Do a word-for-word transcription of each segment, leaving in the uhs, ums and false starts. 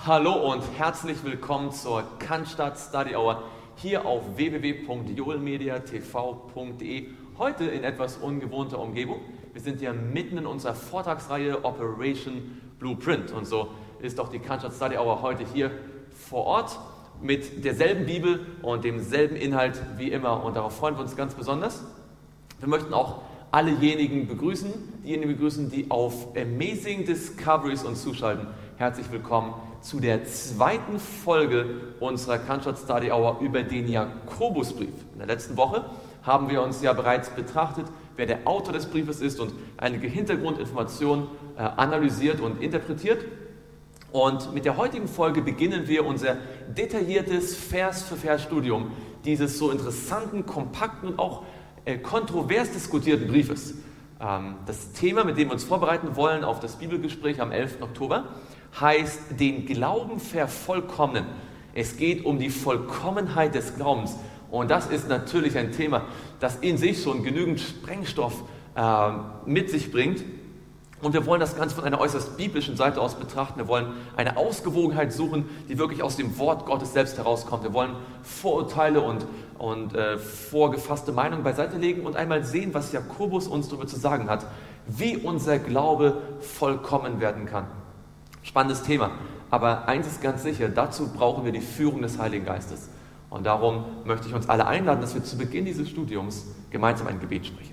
Hallo und herzlich willkommen zur Cannstatt Study Hour hier auf w w w punkt joelmedia t v punkt d e. Heute in etwas ungewohnter Umgebung. Wir sind ja mitten in unserer Vortragsreihe Operation Blueprint und so ist auch die Cannstatt Study Hour heute hier vor Ort mit derselben Bibel und demselben Inhalt wie immer und darauf freuen wir uns ganz besonders. Wir möchten auch allejenigen begrüßen, diejenigen begrüßen, die auf Amazing Discoveries uns zuschalten. Herzlich willkommen zu der zweiten Folge unserer Cannstatt Study Hour über den Jakobusbrief. In der letzten Woche haben wir uns ja bereits betrachtet, wer der Autor des Briefes ist und einige Hintergrundinformationen äh, analysiert und interpretiert. Und mit der heutigen Folge beginnen wir unser detailliertes Vers-für-Vers-Studium dieses so interessanten, kompakten und auch äh, kontrovers diskutierten Briefes. Ähm, das Thema, mit dem wir uns vorbereiten wollen auf das Bibelgespräch am elften Oktober, heißt den Glauben vervollkommnen. Es geht um die Vollkommenheit des Glaubens. Und das ist natürlich ein Thema, das in sich schon genügend Sprengstoff äh, mit sich bringt. Und wir wollen das Ganze von einer äußerst biblischen Seite aus betrachten. Wir wollen eine Ausgewogenheit suchen, die wirklich aus dem Wort Gottes selbst herauskommt. Wir wollen Vorurteile und, und äh, vorgefasste Meinungen beiseite legen und einmal sehen, was Jakobus uns darüber zu sagen hat, wie unser Glaube vollkommen werden kann. Spannendes Thema, aber eins ist ganz sicher, dazu brauchen wir die Führung des Heiligen Geistes. Und darum möchte ich uns alle einladen, dass wir zu Beginn dieses Studiums gemeinsam ein Gebet sprechen.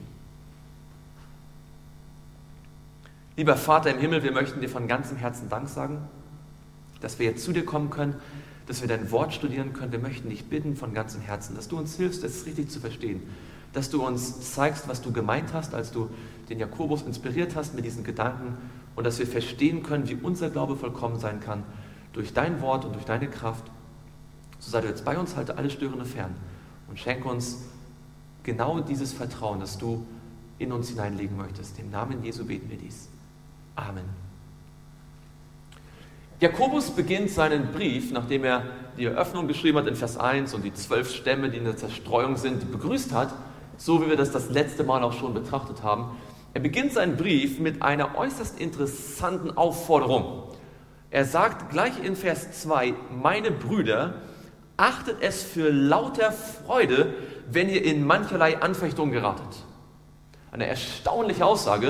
Lieber Vater im Himmel, wir möchten dir von ganzem Herzen Dank sagen, dass wir jetzt zu dir kommen können, dass wir dein Wort studieren können. Wir möchten dich bitten von ganzem Herzen, dass du uns hilfst, es richtig zu verstehen, dass du uns zeigst, was du gemeint hast, als du den Jakobus inspiriert hast mit diesen Gedanken und dass wir verstehen können, wie unser Glaube vollkommen sein kann, durch dein Wort und durch deine Kraft. So sei du jetzt bei uns, halte alle Störende fern und schenke uns genau dieses Vertrauen, das du in uns hineinlegen möchtest. Im Namen Jesu beten wir dies. Amen. Jakobus beginnt seinen Brief, nachdem er die Eröffnung geschrieben hat in Vers eins und die zwölf Stämme, die in der Zerstreuung sind, begrüßt hat, so wie wir das das letzte Mal auch schon betrachtet haben. Er beginnt seinen Brief mit einer äußerst interessanten Aufforderung. Er sagt gleich in Vers zwei, meine Brüder, achtet es für lauter Freude, wenn ihr in mancherlei Anfechtungen geratet. Eine erstaunliche Aussage,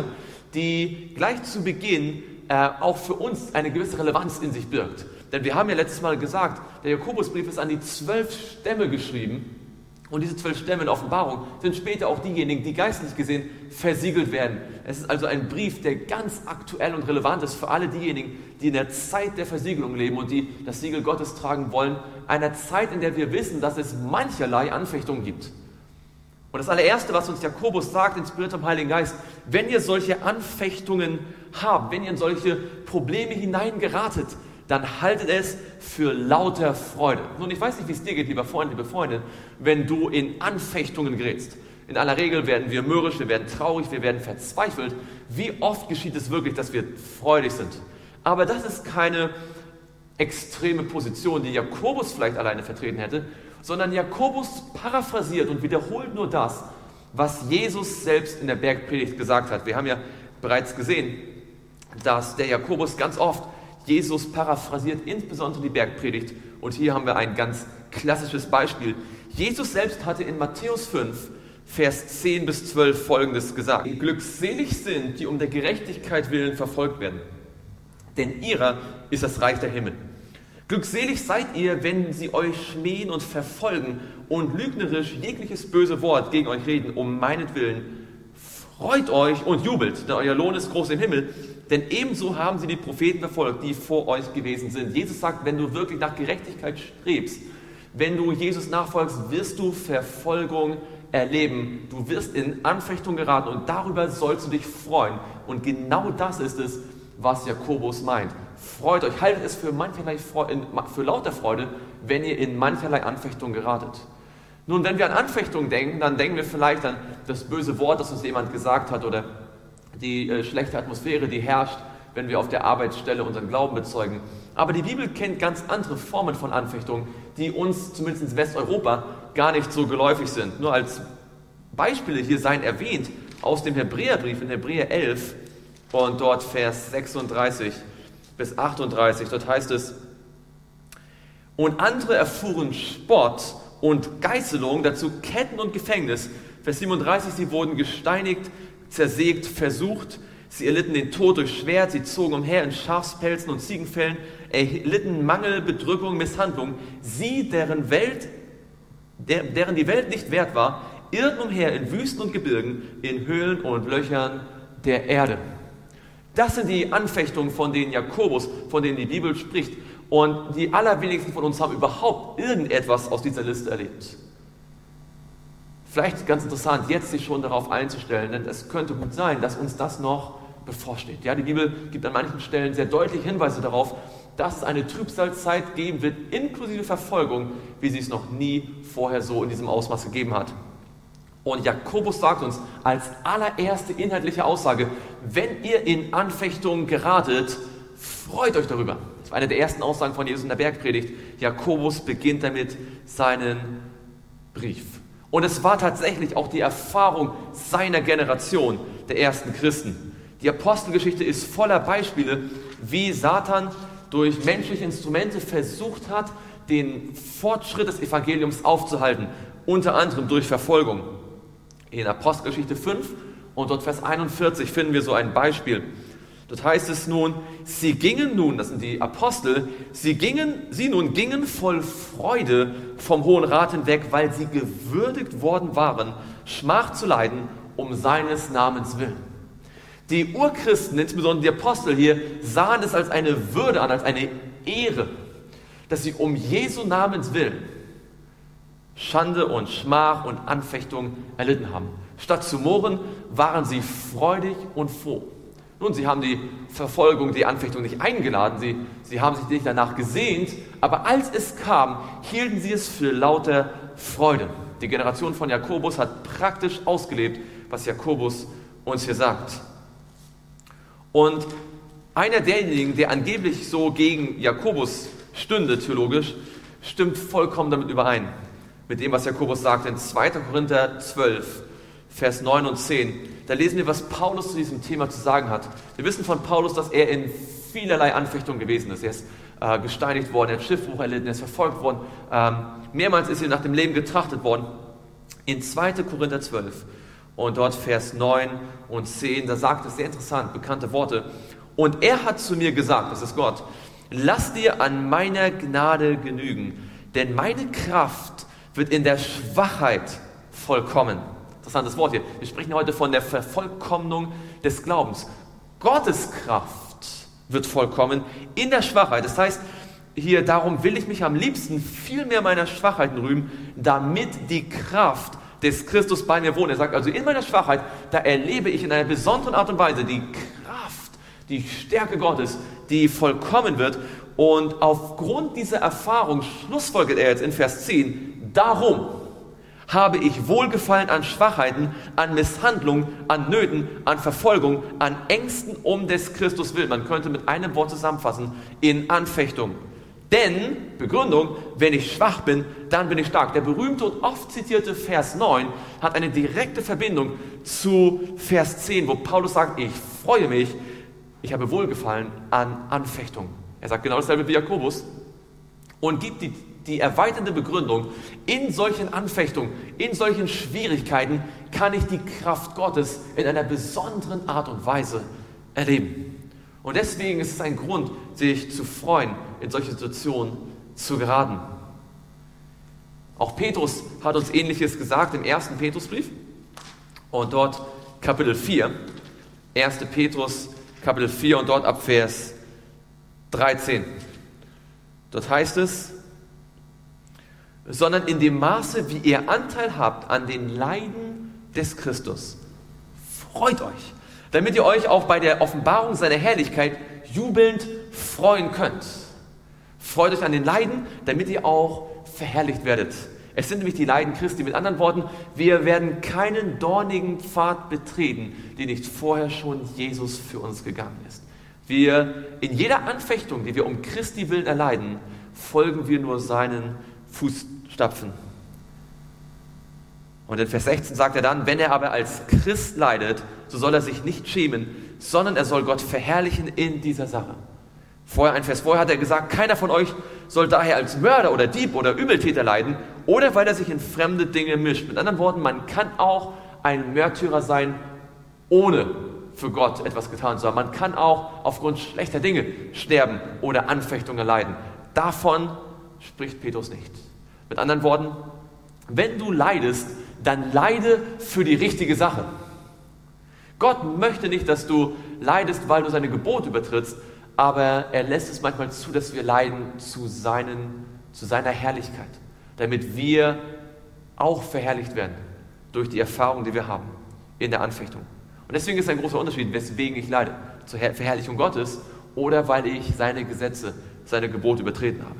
die gleich zu Beginn äh, auch für uns eine gewisse Relevanz in sich birgt. Denn wir haben ja letztes Mal gesagt, der Jakobusbrief ist an die zwölf Stämme geschrieben und diese zwölf Stämme in Offenbarung sind später auch diejenigen, die geistlich gesehen versiegelt werden. Es ist also ein Brief, der ganz aktuell und relevant ist für alle diejenigen, die in der Zeit der Versiegelung leben und die das Siegel Gottes tragen wollen, einer Zeit, in der wir wissen, dass es mancherlei Anfechtungen gibt. Und das allererste, was uns Jakobus sagt, inspiriert vom Heiligen Geist, wenn ihr solche Anfechtungen habt, wenn ihr in solche Probleme hineingeratet, dann haltet es für lauter Freude. Nun, ich weiß nicht, wie es dir geht, lieber Freund, liebe Freundin, wenn du in Anfechtungen gerätst. In aller Regel werden wir mürrisch, wir werden traurig, wir werden verzweifelt. Wie oft geschieht es wirklich, dass wir freudig sind? Aber das ist keine extreme Position, die Jakobus vielleicht alleine vertreten hätte, sondern Jakobus paraphrasiert und wiederholt nur das, was Jesus selbst in der Bergpredigt gesagt hat. Wir haben ja bereits gesehen, dass der Jakobus ganz oft Jesus paraphrasiert, insbesondere die Bergpredigt. Und hier haben wir ein ganz klassisches Beispiel. Jesus selbst hatte in Matthäus fünf, Vers zehn bis zwölf folgendes gesagt. Glückselig sind, die um der Gerechtigkeit willen verfolgt werden, denn ihrer ist das Reich der Himmel. Glückselig seid ihr, wenn sie euch schmähen und verfolgen und lügnerisch jegliches böse Wort gegen euch reden, um meinetwillen. Freut euch und jubelt, denn euer Lohn ist groß im Himmel. Denn ebenso haben sie die Propheten verfolgt, die vor euch gewesen sind. Jesus sagt, wenn du wirklich nach Gerechtigkeit strebst, wenn du Jesus nachfolgst, wirst du Verfolgung erleben. Du wirst in Anfechtung geraten und darüber sollst du dich freuen. Und genau das ist es, was Jakobus meint. Freut euch, haltet es für, mancherlei Freude, für lauter Freude, wenn ihr in mancherlei Anfechtung geratet. Nun, wenn wir an Anfechtung denken, dann denken wir vielleicht an das böse Wort, das uns jemand gesagt hat oder die äh, schlechte Atmosphäre, die herrscht, wenn wir auf der Arbeitsstelle unseren Glauben bezeugen. Aber die Bibel kennt ganz andere Formen von Anfechtung, die uns, zumindest in Westeuropa, gar nicht so geläufig sind. Nur als Beispiele hier seien erwähnt aus dem Hebräerbrief in Hebräer elf und dort Vers sechsunddreißig bis achtunddreißig. Dort heißt es, Und andere erfuhren Spott und Geißelung, dazu Ketten und Gefängnis. Vers siebenunddreißig, sie wurden gesteinigt, zersägt, versucht. Sie erlitten den Tod durch Schwert, sie zogen umher in Schafspelzen und Ziegenfellen, erlitten Mangel, Bedrückung, Misshandlung. Sie, deren Welt, der, deren die Welt nicht wert war, irrten umher in Wüsten und Gebirgen, in Höhlen und Löchern der Erde. Das sind die Anfechtungen, von denen Jakobus, von denen die Bibel spricht. Und die allerwenigsten von uns haben überhaupt irgendetwas aus dieser Liste erlebt. Vielleicht ganz interessant, jetzt sich schon darauf einzustellen, denn es könnte gut sein, dass uns das noch bevorsteht. Ja, die Bibel gibt an manchen Stellen sehr deutliche Hinweise darauf, dass es eine Trübsalzeit geben wird, inklusive Verfolgung, wie sie es noch nie vorher so in diesem Ausmaß gegeben hat. Und Jakobus sagt uns als allererste inhaltliche Aussage, wenn ihr in Anfechtungen geratet, freut euch darüber. Das war eine der ersten Aussagen von Jesus in der Bergpredigt. Jakobus beginnt damit seinen Brief. Und es war tatsächlich auch die Erfahrung seiner Generation, der ersten Christen. Die Apostelgeschichte ist voller Beispiele, wie Satan durch menschliche Instrumente versucht hat, den Fortschritt des Evangeliums aufzuhalten, unter anderem durch Verfolgung. In Apostelgeschichte fünf und dort Vers einundvierzig finden wir so ein Beispiel. Dort heißt es nun, sie gingen nun, das sind die Apostel, sie gingen, sie nun gingen voll Freude vom Hohen Rat hinweg, weil sie gewürdigt worden waren, Schmach zu leiden, um seines Namens willen. Die Urchristen, insbesondere die Apostel hier, sahen es als eine Würde an, als eine Ehre, dass sie um Jesu Namens willen Schande und Schmach und Anfechtung erlitten haben. Statt zu murren, waren sie freudig und froh. Nun, sie haben die Verfolgung, die Anfechtung nicht eingeladen, sie, sie haben sich nicht danach gesehnt, aber als es kam, hielten sie es für lauter Freude. Die Generation von Jakobus hat praktisch ausgelebt, was Jakobus uns hier sagt. Und einer derjenigen, der angeblich so gegen Jakobus stünde, theologisch, stimmt vollkommen damit überein, mit dem, was Jakobus sagt in zweiter Korinther zwölf, Vers neun und zehn. Da lesen wir, was Paulus zu diesem Thema zu sagen hat. Wir wissen von Paulus, dass er in vielerlei Anfechtungen gewesen ist. Er ist äh, gesteinigt worden, er hat Schiffbruch erlitten, er ist verfolgt worden. Ähm, mehrmals ist er nach dem Leben getrachtet worden. In zweiter Korinther zwölf und dort Vers neun und zehn, da sagt es sehr interessant, bekannte Worte. Und er hat zu mir gesagt, das ist Gott, lass dir an meiner Gnade genügen, denn meine Kraft wird in der Schwachheit vollkommen. Interessantes Wort hier. Wir sprechen heute von der Vervollkommnung des Glaubens. Gottes Kraft wird vollkommen in der Schwachheit. Das heißt, hier darum will ich mich am liebsten viel mehr meiner Schwachheiten rühmen, damit die Kraft des Christus bei mir wohnt. Er sagt also, in meiner Schwachheit, da erlebe ich in einer besonderen Art und Weise die Kraft, die Stärke Gottes, die vollkommen wird. Und aufgrund dieser Erfahrung schlussfolgert er jetzt in Vers zehn, darum habe ich Wohlgefallen an Schwachheiten, an Misshandlung, an Nöten, an Verfolgung, an Ängsten um des Christus willen. Man könnte mit einem Wort zusammenfassen, in Anfechtung. Denn, Begründung, wenn ich schwach bin, dann bin ich stark. Der berühmte und oft zitierte Vers neun hat eine direkte Verbindung zu Vers zehn, wo Paulus sagt, ich freue mich, ich habe Wohlgefallen an Anfechtung. Er sagt genau dasselbe wie Jakobus und gibt die Die erweiternde Begründung, in solchen Anfechtungen, in solchen Schwierigkeiten kann ich die Kraft Gottes in einer besonderen Art und Weise erleben. Und deswegen ist es ein Grund, sich zu freuen, in solche Situationen zu geraten. Auch Petrus hat uns Ähnliches gesagt im ersten Petrusbrief und dort Kapitel vier, erster Petrus Kapitel vier und dort ab Vers dreizehn. Dort heißt es, sondern in dem Maße, wie ihr Anteil habt an den Leiden des Christus. Freut euch, damit ihr euch auch bei der Offenbarung seiner Herrlichkeit jubelnd freuen könnt. Freut euch an den Leiden, damit ihr auch verherrlicht werdet. Es sind nämlich die Leiden Christi. Mit anderen Worten, wir werden keinen dornigen Pfad betreten, den nicht vorher schon Jesus für uns gegangen ist. Wir, in jeder Anfechtung, die wir um Christi willen erleiden, folgen wir nur seinen Fußstapfen. Und in Vers sechzehn sagt er dann, wenn er aber als Christ leidet, so soll er sich nicht schämen, sondern er soll Gott verherrlichen in dieser Sache. Vorher, ein Vers vorher hat er gesagt, keiner von euch soll daher als Mörder oder Dieb oder Übeltäter leiden oder weil er sich in fremde Dinge mischt. Mit anderen Worten, man kann auch ein Märtyrer sein, ohne für Gott etwas getan zu haben. Man kann auch aufgrund schlechter Dinge sterben oder Anfechtungen leiden. Davon spricht Petrus nicht. Mit anderen Worten, wenn du leidest, dann leide für die richtige Sache. Gott möchte nicht, dass du leidest, weil du seine Gebote übertrittst, aber er lässt es manchmal zu, dass wir leiden zu, seinen, zu seiner Herrlichkeit, damit wir auch verherrlicht werden durch die Erfahrung, die wir haben in der Anfechtung. Und deswegen ist ein großer Unterschied, weswegen ich leide, zur Verherrlichung Gottes oder weil ich seine Gesetze, seine Gebote übertreten habe.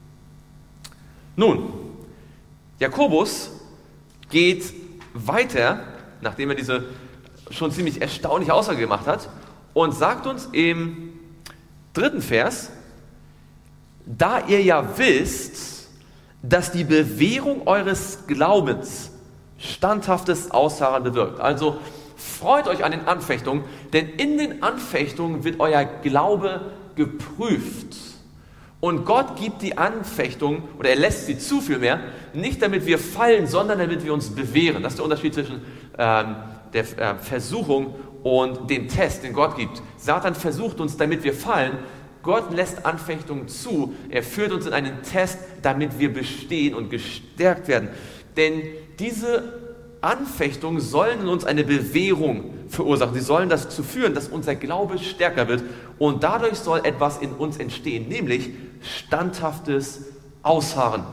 Nun, Jakobus geht weiter, nachdem er diese schon ziemlich erstaunliche Aussage gemacht hat, und sagt uns im dritten Vers, da ihr ja wisst, dass die Bewährung eures Glaubens standhaftes Ausharren bewirkt. Also freut euch an den Anfechtungen, denn in den Anfechtungen wird euer Glaube geprüft. Und Gott gibt die Anfechtung, oder er lässt sie zu vielmehr, nicht damit wir fallen, sondern damit wir uns bewähren. Das ist der Unterschied zwischen ähm, der äh, Versuchung und dem Test, den Gott gibt. Satan versucht uns, damit wir fallen. Gott lässt Anfechtungen zu. Er führt uns in einen Test, damit wir bestehen und gestärkt werden. Denn diese Anfechtungen sollen in uns eine Bewährung verursachen. Sie sollen dazu führen, dass unser Glaube stärker wird. Und dadurch soll etwas in uns entstehen, nämlich standhaftes Ausharren.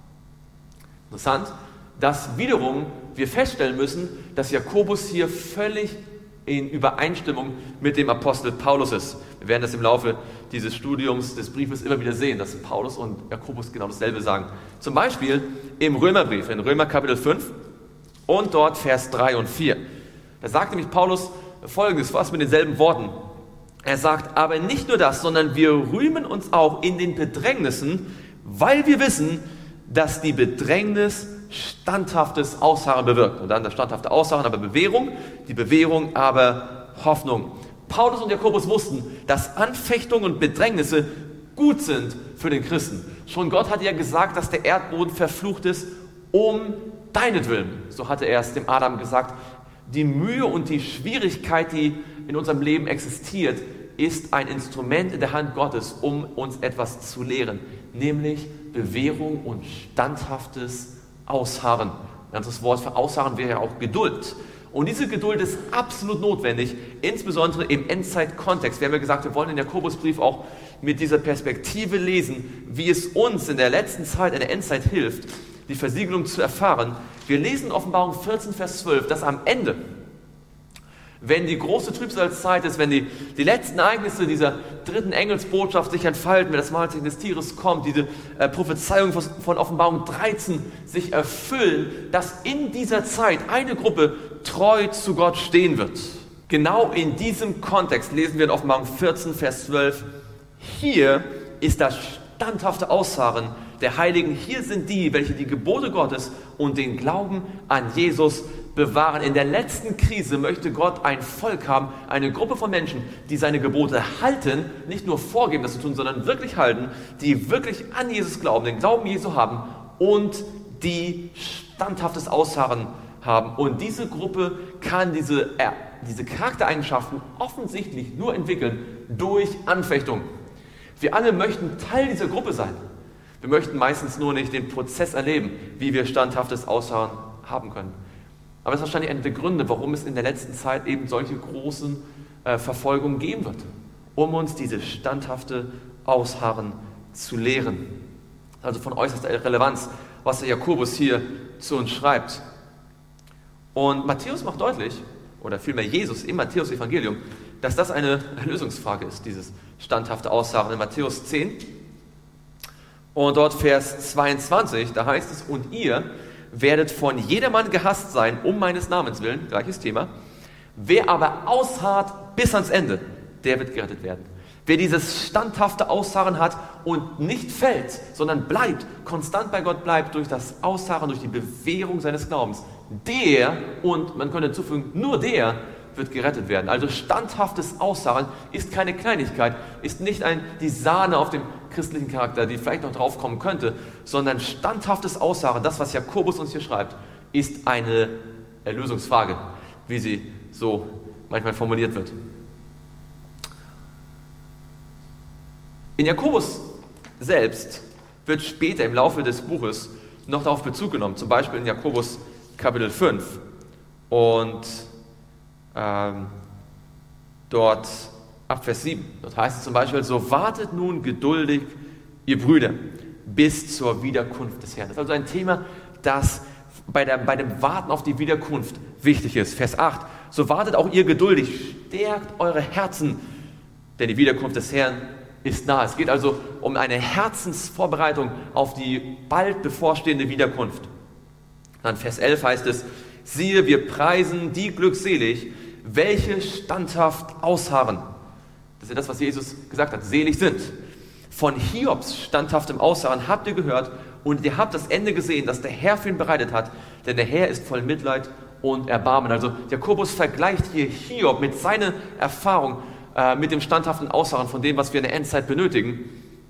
Interessant, dass wiederum wir feststellen müssen, dass Jakobus hier völlig in Übereinstimmung mit dem Apostel Paulus ist. Wir werden das im Laufe dieses Studiums des Briefes immer wieder sehen, dass Paulus und Jakobus genau dasselbe sagen. Zum Beispiel im Römerbrief, in Römer Kapitel fünf und dort Vers drei und vier. Da sagt nämlich Paulus Folgendes, fast mit denselben Worten. Er sagt, aber nicht nur das, sondern wir rühmen uns auch in den Bedrängnissen, weil wir wissen, dass die Bedrängnis standhaftes Ausharren bewirkt. Und dann das standhafte Ausharren, aber Bewährung, die Bewährung, aber Hoffnung. Paulus und Jakobus wussten, dass Anfechtungen und Bedrängnisse gut sind für den Christen. Schon Gott hat ja gesagt, dass der Erdboden verflucht ist, um deinetwillen. So hatte er es dem Adam gesagt. Die Mühe und die Schwierigkeit, die in unserem Leben existiert, ist ein Instrument in der Hand Gottes, um uns etwas zu lehren, nämlich Bewährung und standhaftes Ausharren. Ein anderes Wort für Ausharren wäre ja auch Geduld. Und diese Geduld ist absolut notwendig, insbesondere im Endzeit-Kontext. Wir haben ja gesagt, wir wollen den Jakobusbrief auch mit dieser Perspektive lesen, wie es uns in der letzten Zeit, in der Endzeit hilft, die Versiegelung zu erfahren. Wir lesen in Offenbarung vierzehn, Vers zwölf, dass am Ende, wenn die große Trübsalzeit ist, wenn die, die letzten Ereignisse dieser dritten Engelsbotschaft sich entfalten, wenn das Mahlzeichen des Tieres kommt, diese äh, Prophezeiung von, von Offenbarung dreizehn sich erfüllen, dass in dieser Zeit eine Gruppe treu zu Gott stehen wird. Genau in diesem Kontext lesen wir in Offenbarung vierzehn, Vers zwölf, hier ist das standhafte Ausharren der Heiligen. Hier sind die, welche die Gebote Gottes und den Glauben an Jesus bewahren. In der letzten Krise möchte Gott ein Volk haben, eine Gruppe von Menschen, die seine Gebote halten, nicht nur vorgeben, das zu tun, sondern wirklich halten, die wirklich an Jesus glauben, den Glauben Jesu haben und die standhaftes Ausharren haben. Und diese Gruppe kann diese, äh, diese Charaktereigenschaften offensichtlich nur entwickeln durch Anfechtung. Wir alle möchten Teil dieser Gruppe sein. Wir möchten meistens nur nicht den Prozess erleben, wie wir standhaftes Ausharren haben können. Aber das ist wahrscheinlich einer der Gründe, warum es in der letzten Zeit eben solche großen äh, Verfolgungen geben wird, um uns diese standhafte Ausharren zu lehren. Also von äußerster Relevanz, was der Jakobus hier zu uns schreibt. Und Matthäus macht deutlich, oder vielmehr Jesus im Matthäus-Evangelium, dass das eine Lösungsfrage ist, dieses standhafte Ausharren. In Matthäus zehn und dort Vers zweiundzwanzig, da heißt es, und ihr werdet von jedermann gehasst sein, um meines Namens willen, gleiches Thema. Wer aber ausharrt bis ans Ende, der wird gerettet werden. Wer dieses standhafte Ausharren hat und nicht fällt, sondern bleibt, konstant bei Gott bleibt, durch das Ausharren, durch die Bewährung seines Glaubens, der, und man könnte hinzufügen, nur der, wird gerettet werden. Also standhaftes Ausharren ist keine Kleinigkeit, ist nicht ein, die Sahne auf dem christlichen Charakter, die vielleicht noch draufkommen könnte, sondern standhaftes Ausharren, das, was Jakobus uns hier schreibt, ist eine Erlösungsfrage, wie sie so manchmal formuliert wird. In Jakobus selbst wird später im Laufe des Buches noch darauf Bezug genommen, zum Beispiel in Jakobus Kapitel fünf und ähm, dort ab Vers sieben. Dort heißt es zum Beispiel, so wartet nun geduldig, ihr Brüder, bis zur Wiederkunft des Herrn. Das ist also ein Thema, das bei, der, bei dem Warten auf die Wiederkunft wichtig ist. Vers acht, so wartet auch ihr geduldig, stärkt eure Herzen, denn die Wiederkunft des Herrn ist nah. Es geht also um eine Herzensvorbereitung auf die bald bevorstehende Wiederkunft. Dann Vers elf heißt es, siehe, wir preisen die glückselig, welche standhaft ausharren. Das ist ja das, was Jesus gesagt hat, selig sind. Von Hiobs standhaftem Ausharren habt ihr gehört und ihr habt das Ende gesehen, das der Herr für ihn bereitet hat, denn der Herr ist voll Mitleid und Erbarmen. Also Jakobus vergleicht hier Hiob mit seiner Erfahrung äh, mit dem standhaften Ausharren von dem, was wir in der Endzeit benötigen.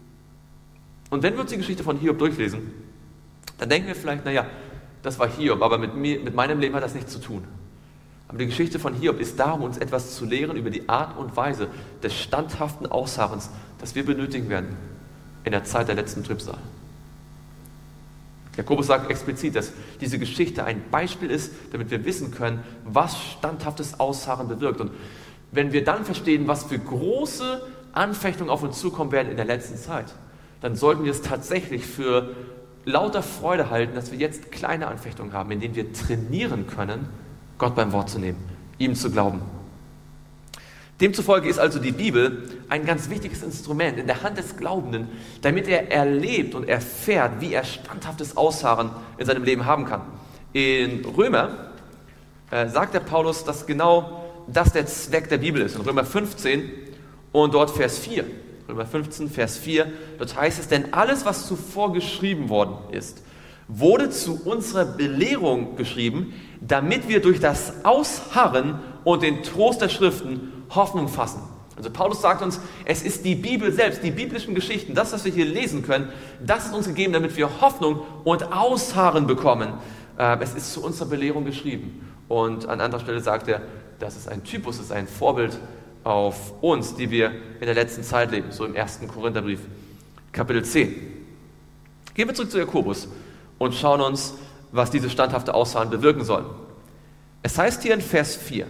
Und wenn wir uns die Geschichte von Hiob durchlesen, dann denken wir vielleicht, naja, das war Hiob, aber mit, mir, mit meinem Leben hat das nichts zu tun. Aber die Geschichte von Hiob ist da, um uns etwas zu lehren über die Art und Weise des standhaften Ausharrens, das wir benötigen werden in der Zeit der letzten Trübsal. Jakobus sagt explizit, dass diese Geschichte ein Beispiel ist, damit wir wissen können, was standhaftes Ausharren bewirkt. Und wenn wir dann verstehen, was für große Anfechtungen auf uns zukommen werden in der letzten Zeit, dann sollten wir es tatsächlich für lauter Freude halten, dass wir jetzt kleine Anfechtungen haben, in denen wir trainieren können, Gott beim Wort zu nehmen, ihm zu glauben. Demzufolge ist also die Bibel ein ganz wichtiges Instrument in der Hand des Glaubenden, damit er erlebt und erfährt, wie er standhaftes Ausharren in seinem Leben haben kann. In Römer äh, sagt der Paulus, dass genau das der Zweck der Bibel ist. In Römer fünfzehn und dort Vers vier. Römer fünfzehn, Vers vier, dort heißt es, denn alles, was zuvor geschrieben worden ist, wurde zu unserer Belehrung geschrieben, damit wir durch das Ausharren und den Trost der Schriften Hoffnung fassen. Also Paulus sagt uns, es ist die Bibel selbst, die biblischen Geschichten, das, was wir hier lesen können, das ist uns gegeben, damit wir Hoffnung und Ausharren bekommen. Es ist zu unserer Belehrung geschrieben. Und an anderer Stelle sagt er, das ist ein Typus, das ist ein Vorbild auf uns, die wir in der letzten Zeit leben, so im ersten Korintherbrief, Kapitel zehn. Gehen wir zurück zu Jakobus und schauen uns, was diese standhafte Ausharren bewirken soll. Es heißt hier in Vers vier,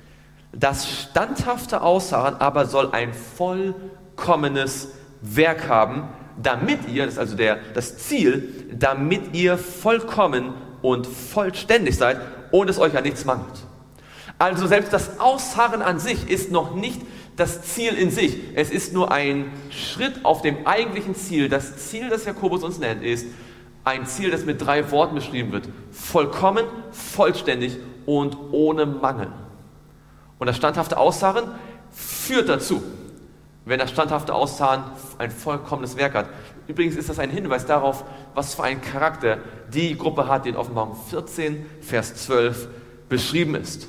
das standhafte Ausharren aber soll ein vollkommenes Werk haben, damit ihr, das ist also der, das Ziel, damit ihr vollkommen und vollständig seid und es euch an nichts mangelt. Also selbst das Ausharren an sich ist noch nicht das Ziel in sich. Es ist nur ein Schritt auf dem eigentlichen Ziel. Das Ziel, das Jakobus uns nennt, ist ein Ziel, das mit drei Worten beschrieben wird. Vollkommen, vollständig und ohne Mangel. Und das standhafte Ausharren führt dazu, wenn das standhafte Ausharren ein vollkommenes Werk hat. Übrigens ist das ein Hinweis darauf, was für ein Charakter die Gruppe hat, die in Offenbarung vierzehn, Vers zwölf beschrieben ist.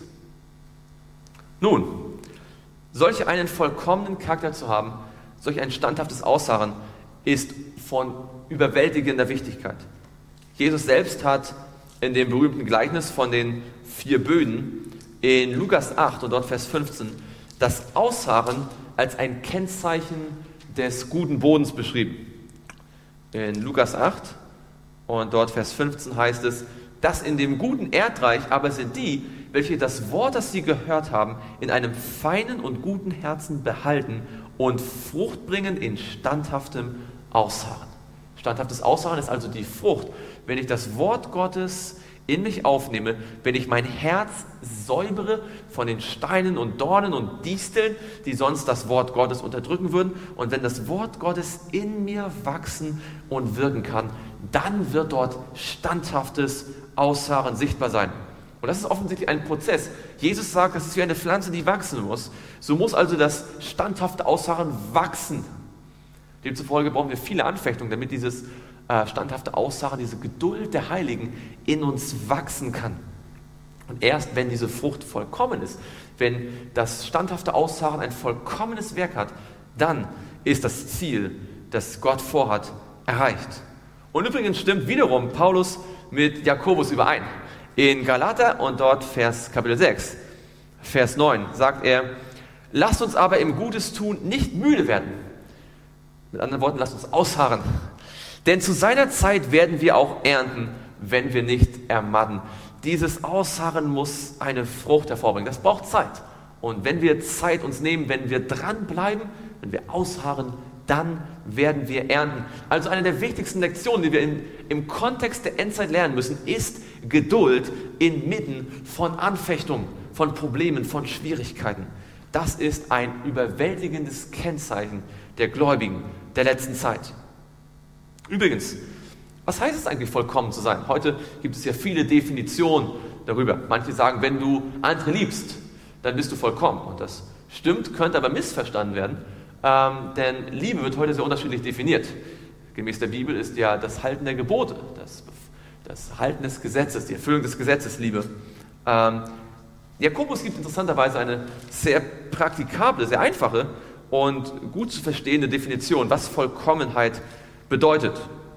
Nun, solch einen vollkommenen Charakter zu haben, solch ein standhaftes Ausharren, ist von überwältigender Wichtigkeit. Jesus selbst hat in dem berühmten Gleichnis von den vier Böden in Lukas acht und dort Vers fünfzehn das Ausharren als ein Kennzeichen des guten Bodens beschrieben. In Lukas acht und dort Vers fünfzehn heißt es, das in dem guten Erdreich aber sind die, welche das Wort, das sie gehört haben, in einem feinen und guten Herzen behalten und Frucht bringen in standhaftem Ausharren. Standhaftes Ausharren ist also die Frucht, wenn ich das Wort Gottes in mich aufnehme, wenn ich mein Herz säubere von den Steinen und Dornen und Disteln, die sonst das Wort Gottes unterdrücken würden, und wenn das Wort Gottes in mir wachsen und wirken kann, dann wird dort standhaftes Ausharren sichtbar sein. Und das ist offensichtlich ein Prozess. Jesus sagt, das ist wie eine Pflanze, die wachsen muss. So muss also das standhafte Ausharren wachsen. Demzufolge brauchen wir viele Anfechtungen, damit dieses äh, standhafte Ausharren, diese Geduld der Heiligen in uns wachsen kann. Und erst wenn diese Frucht vollkommen ist, wenn das standhafte Ausharren ein vollkommenes Werk hat, dann ist das Ziel, das Gott vorhat, erreicht. Und übrigens stimmt wiederum Paulus mit Jakobus überein. In Galater und dort Vers Kapitel sechs, Vers neun sagt er: Lasst uns aber im Gutes tun nicht müde werden. Mit anderen Worten, lasst uns ausharren. Denn zu seiner Zeit werden wir auch ernten, wenn wir nicht ermatten. Dieses Ausharren muss eine Frucht hervorbringen. Das braucht Zeit. Und wenn wir Zeit uns nehmen, wenn wir dranbleiben, wenn wir ausharren, dann werden wir ernten. Also eine der wichtigsten Lektionen, die wir in, im Kontext der Endzeit lernen müssen, ist Geduld inmitten von Anfechtungen, von Problemen, von Schwierigkeiten. Das ist ein überwältigendes Kennzeichen der Gläubigen der letzten Zeit. Übrigens, was heißt es eigentlich, vollkommen zu sein? Heute gibt es ja viele Definitionen darüber. Manche sagen, wenn du andere liebst, dann bist du vollkommen. Und das stimmt, könnte aber missverstanden werden, ähm, denn Liebe wird heute sehr unterschiedlich definiert. Gemäß der Bibel ist ja das Halten der Gebote, das, das Halten des Gesetzes, die Erfüllung des Gesetzes Liebe. Ähm, Jakobus gibt interessanterweise eine sehr praktikable, sehr einfache und gut zu verstehende Definition, was Vollkommenheit bedeutet.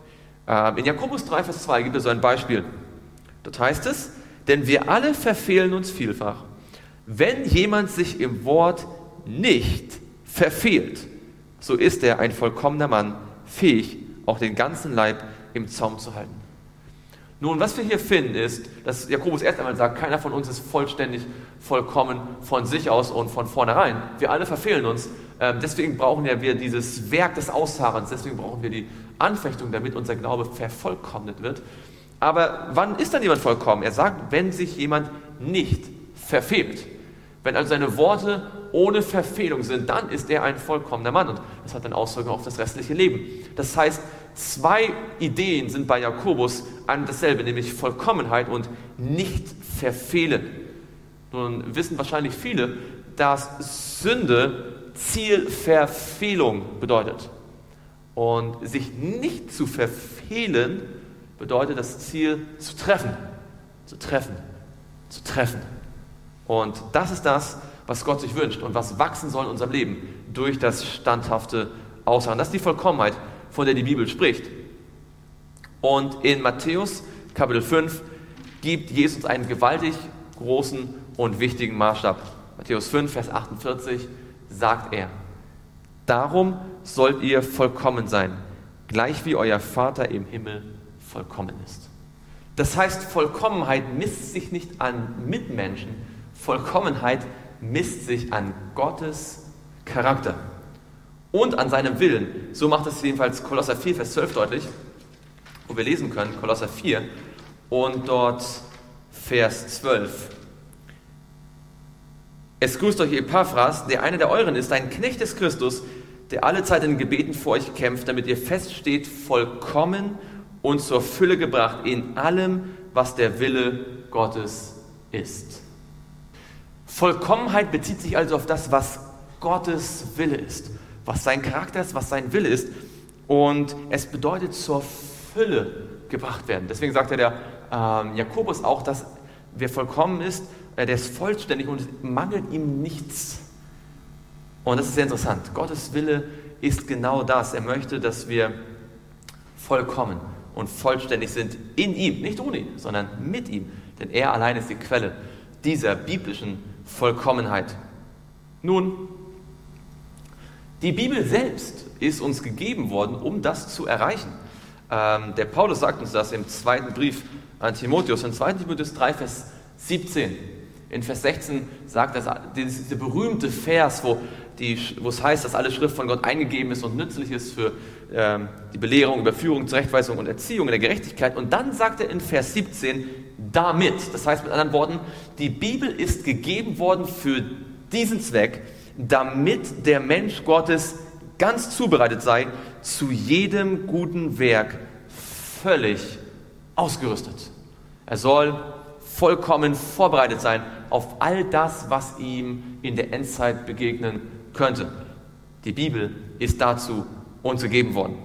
In Jakobus drei, Vers zwei gibt es so ein Beispiel. Dort heißt es: Denn wir alle verfehlen uns vielfach. Wenn jemand sich im Wort nicht verfehlt, so ist er ein vollkommener Mann, fähig, auch den ganzen Leib im Zaum zu halten. Nun, was wir hier finden, ist, dass Jakobus erst einmal sagt, keiner von uns ist vollständig, vollkommen von sich aus und von vornherein. Wir alle verfehlen uns. Deswegen brauchen ja wir dieses Werk des Ausharrens, deswegen brauchen wir die Anfechtung, damit unser Glaube vervollkommnet wird. Aber wann ist dann jemand vollkommen? Er sagt, wenn sich jemand nicht verfehlt. Wenn also seine Worte ohne Verfehlung sind, dann ist er ein vollkommener Mann. Und das hat dann Auswirkungen auf das restliche Leben. Das heißt, zwei Ideen sind bei Jakobus ein und dasselbe, nämlich Vollkommenheit und nicht verfehlen. Nun wissen wahrscheinlich viele, dass Sünde Zielverfehlung bedeutet. Und sich nicht zu verfehlen bedeutet, das Ziel zu treffen. Zu treffen. Zu treffen. Und das ist das, was Gott sich wünscht und was wachsen soll in unserem Leben durch das standhafte Ausharren. Das ist die Vollkommenheit, von der die Bibel spricht. Und in Matthäus Kapitel fünf gibt Jesus einen gewaltig großen und wichtigen Maßstab. Matthäus fünf, Vers achtundvierzig sagt er: Darum sollt ihr vollkommen sein, gleich wie euer Vater im Himmel vollkommen ist. Das heißt, Vollkommenheit misst sich nicht an Mitmenschen, Vollkommenheit misst sich an Gottes Charakter und an seinem Willen. So macht es jedenfalls Kolosser vier, Vers zwölf deutlich, wo wir lesen können, Kolosser vier und dort Vers zwölf. Es grüßt euch Epaphras, der einer der euren ist, ein Knecht des Christus, der alle Zeit in Gebeten für euch kämpft, damit ihr feststeht, vollkommen und zur Fülle gebracht in allem, was der Wille Gottes ist. Vollkommenheit bezieht sich also auf das, was Gottes Wille ist, was sein Charakter ist, was sein Wille ist. Und es bedeutet zur Fülle gebracht werden. Deswegen sagt ja der ähm, Jakobus auch, dass wer vollkommen ist, äh, der ist vollständig und es mangelt ihm nichts. Und das ist sehr interessant. Gottes Wille ist genau das. Er möchte, dass wir vollkommen und vollständig sind in ihm, nicht ohne ihn, sondern mit ihm. Denn er allein ist die Quelle dieser biblischen Vollkommenheit. Nun, die Bibel selbst ist uns gegeben worden, um das zu erreichen. Ähm, der Paulus sagt uns das im zweiten Brief an Timotheus, in zweiten Timotheus drei, Vers siebzehn. In Vers sechzehn sagt er, dieser berühmte Vers, wo, die, wo es heißt, dass alle Schrift von Gott eingegeben ist und nützlich ist für ähm, die Belehrung, Überführung, Zurechtweisung und Erziehung in der Gerechtigkeit. Und dann sagt er in Vers siebzehn, damit, das heißt mit anderen Worten, die Bibel ist gegeben worden für diesen Zweck, damit der Mensch Gottes ganz zubereitet sei, zu jedem guten Werk völlig ausgerüstet. Er soll vollkommen vorbereitet sein auf all das, was ihm in der Endzeit begegnen könnte. Die Bibel ist dazu uns gegeben worden.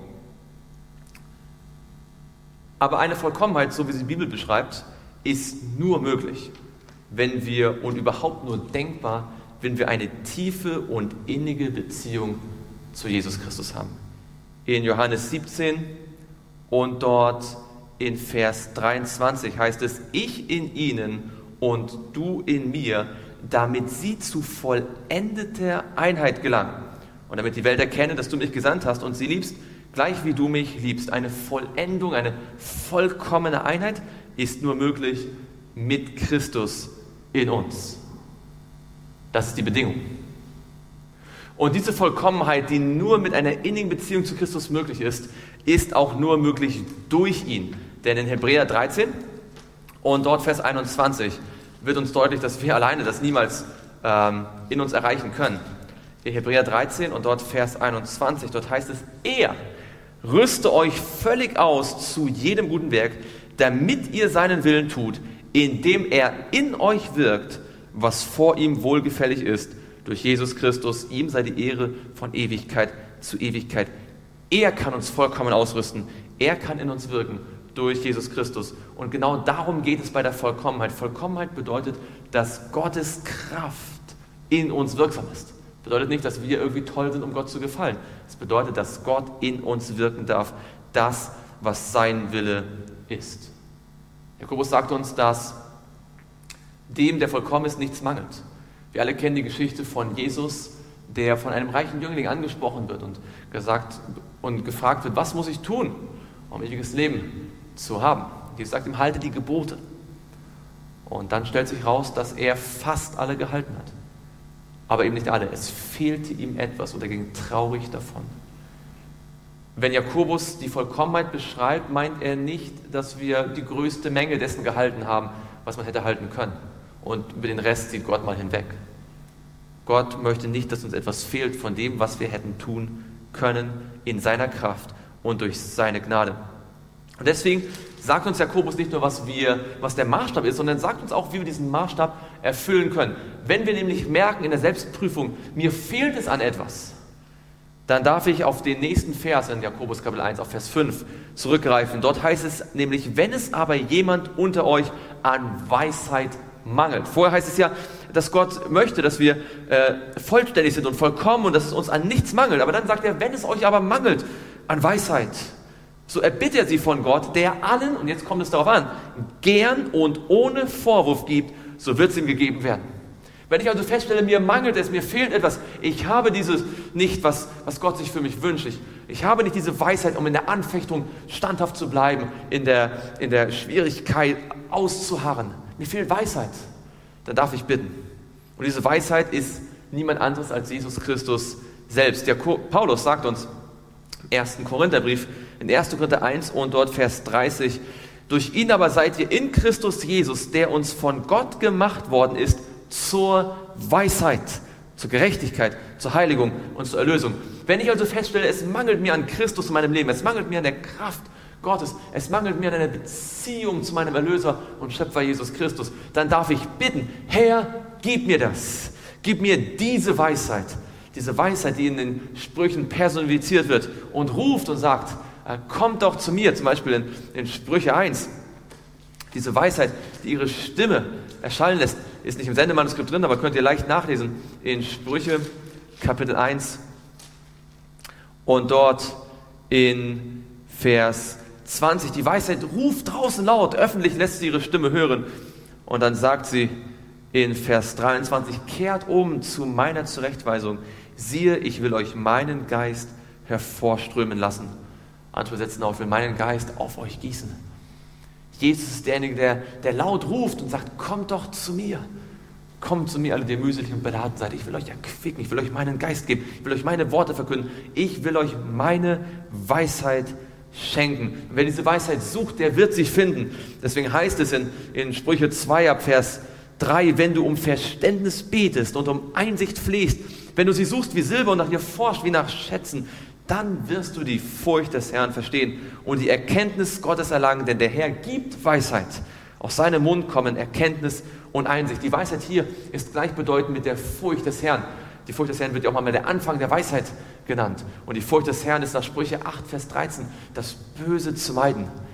Aber eine Vollkommenheit, so wie sie die Bibel beschreibt, ist nur möglich, wenn wir, und überhaupt nur denkbar, wenn wir eine tiefe und innige Beziehung zu Jesus Christus haben. In Johannes siebzehn und dort in Vers dreiundzwanzig heißt es, ich in ihnen und du in mir, damit sie zu vollendeter Einheit gelangen. Und damit die Welt erkenne, dass du mich gesandt hast und sie liebst, gleich wie du mich liebst. Eine Vollendung, eine vollkommene Einheit ist nur möglich mit Christus in uns. Das ist die Bedingung. Und diese Vollkommenheit, die nur mit einer innigen Beziehung zu Christus möglich ist, ist auch nur möglich durch ihn. Denn in Hebräer dreizehn und dort Vers einundzwanzig wird uns deutlich, dass wir alleine das niemals ähm, in uns erreichen können. In Hebräer dreizehn und dort Vers einundzwanzig, dort heißt es, er rüste euch völlig aus zu jedem guten Werk, damit ihr seinen Willen tut, indem er in euch wirkt, was vor ihm wohlgefällig ist, durch Jesus Christus. Ihm sei die Ehre von Ewigkeit zu Ewigkeit. Er kann uns vollkommen ausrüsten. Er kann in uns wirken durch Jesus Christus. Und genau darum geht es bei der Vollkommenheit. Vollkommenheit bedeutet, dass Gottes Kraft in uns wirksam ist. Bedeutet nicht, dass wir irgendwie toll sind, um Gott zu gefallen. Es bedeutet, dass Gott in uns wirken darf. Das, was sein Wille ist. Jakobus sagt uns, dass dem, der vollkommen ist, nichts mangelt. Wir alle kennen die Geschichte von Jesus, der von einem reichen Jüngling angesprochen wird und gesagt und gefragt wird, was muss ich tun, um ewiges Leben zu haben? Jesus sagt ihm, halte die Gebote. Und dann stellt sich raus, dass er fast alle gehalten hat. Aber eben nicht alle. Es fehlte ihm etwas und er ging traurig davon. Wenn Jakobus die Vollkommenheit beschreibt, meint er nicht, dass wir die größte Menge dessen gehalten haben, was man hätte halten können. Und über den Rest sieht Gott mal hinweg. Gott möchte nicht, dass uns etwas fehlt von dem, was wir hätten tun können in seiner Kraft und durch seine Gnade. Und deswegen sagt uns Jakobus nicht nur, was, wir, was der Maßstab ist, sondern sagt uns auch, wie wir diesen Maßstab erfüllen können. Wenn wir nämlich merken in der Selbstprüfung, mir fehlt es an etwas, dann darf ich auf den nächsten Vers in Jakobus Kapitel eins, auf Vers fünf zurückgreifen. Dort heißt es nämlich, wenn es aber jemand unter euch an Weisheit mangelt. Vorher heißt es ja, dass Gott möchte, dass wir äh, vollständig sind und vollkommen und dass es uns an nichts mangelt. Aber dann sagt er, wenn es euch aber mangelt an Weisheit, so erbittet er sie von Gott, der allen, und jetzt kommt es darauf an, gern und ohne Vorwurf gibt, so wird es ihm gegeben werden. Wenn ich also feststelle, mir mangelt es, mir fehlt etwas, ich habe dieses nicht, was, was Gott sich für mich wünscht, ich, ich habe nicht diese Weisheit, um in der Anfechtung standhaft zu bleiben, in der, in der Schwierigkeit auszuharren, mir fehlt Weisheit, dann darf ich bitten. Und diese Weisheit ist niemand anderes als Jesus Christus selbst. Der Paulus sagt uns im ersten Korintherbrief, in ersten Korinther eins und dort Vers dreißig, durch ihn aber seid ihr in Christus Jesus, der uns von Gott gemacht worden ist, zur Weisheit, zur Gerechtigkeit, zur Heiligung und zur Erlösung. Wenn ich also feststelle, es mangelt mir an Christus in meinem Leben, es mangelt mir an der Kraft Gottes, es mangelt mir an einer Beziehung zu meinem Erlöser und Schöpfer Jesus Christus, dann darf ich bitten, Herr, gib mir das, gib mir diese Weisheit, diese Weisheit, die in den Sprüchen personifiziert wird und ruft und sagt, kommt doch zu mir, zum Beispiel in, in Sprüche eins. Diese Weisheit, die ihre Stimme erschallen lässt, ist nicht im Sendemanuskript drin, aber könnt ihr leicht nachlesen in Sprüche Kapitel eins und dort in Vers zwanzig. Die Weisheit ruft draußen laut, öffentlich lässt sie ihre Stimme hören und dann sagt sie in Vers dreiundzwanzig, kehrt um zu meiner Zurechtweisung, siehe, ich will euch meinen Geist hervorströmen lassen. Andere übersetzen auch, ich will meinen Geist auf euch gießen. Jesus ist derjenige, der, der laut ruft und sagt, kommt doch zu mir. Kommt zu mir, alle, die ihr mühselig und beladen seid. Ich will euch erquicken, ich will euch meinen Geist geben, ich will euch meine Worte verkünden. Ich will euch meine Weisheit schenken. Und wer diese Weisheit sucht, der wird sie finden. Deswegen heißt es in, in Sprüche zwei ab Vers drei, wenn du um Verständnis betest und um Einsicht flehst, wenn du sie suchst wie Silber und nach ihr forschst wie nach Schätzen, dann wirst du die Furcht des Herrn verstehen und die Erkenntnis Gottes erlangen, denn der Herr gibt Weisheit. Aus seinem Mund kommen Erkenntnis und Einsicht. Die Weisheit hier ist gleichbedeutend mit der Furcht des Herrn. Die Furcht des Herrn wird ja auch mal der Anfang der Weisheit genannt. Und die Furcht des Herrn ist nach Sprüche acht, Vers dreizehn, das Böse zu meiden